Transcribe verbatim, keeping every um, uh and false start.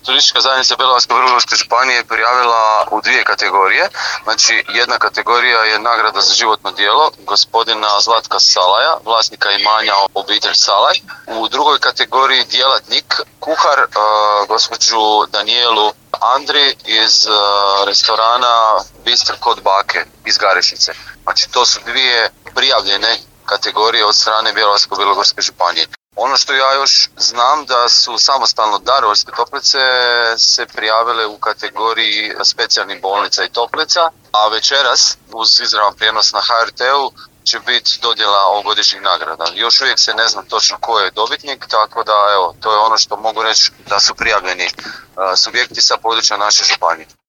Turistička zajednica Bjelovarsko-bilogorske županije je prijavila u dvije kategorije. Znači, jedna kategorija je nagrada za životno djelo gospodina Zlatka Salaja, vlasnika imanja obitelj Salaj. U drugoj kategoriji djelatnik, kuhar, uh, gospođu Danijelu Andri iz uh, restorana Bistro kod bake iz Garešnice. Znači, to su dvije prijavljene kategorije od strane Bjelovarsko-bilogorske županije. Ono što ja još znam da su samostalno Daruvarske toplice se prijavile u kategoriji specijalnih bolnica i toplica, a večeras uz izravan prijenos na ha er te-u će biti dodjela ovogodišnjih nagrada. Još uvijek se ne zna točno ko je dobitnik, tako da evo, to je ono što mogu reći da su prijavljeni uh, subjekti sa područja naše županije.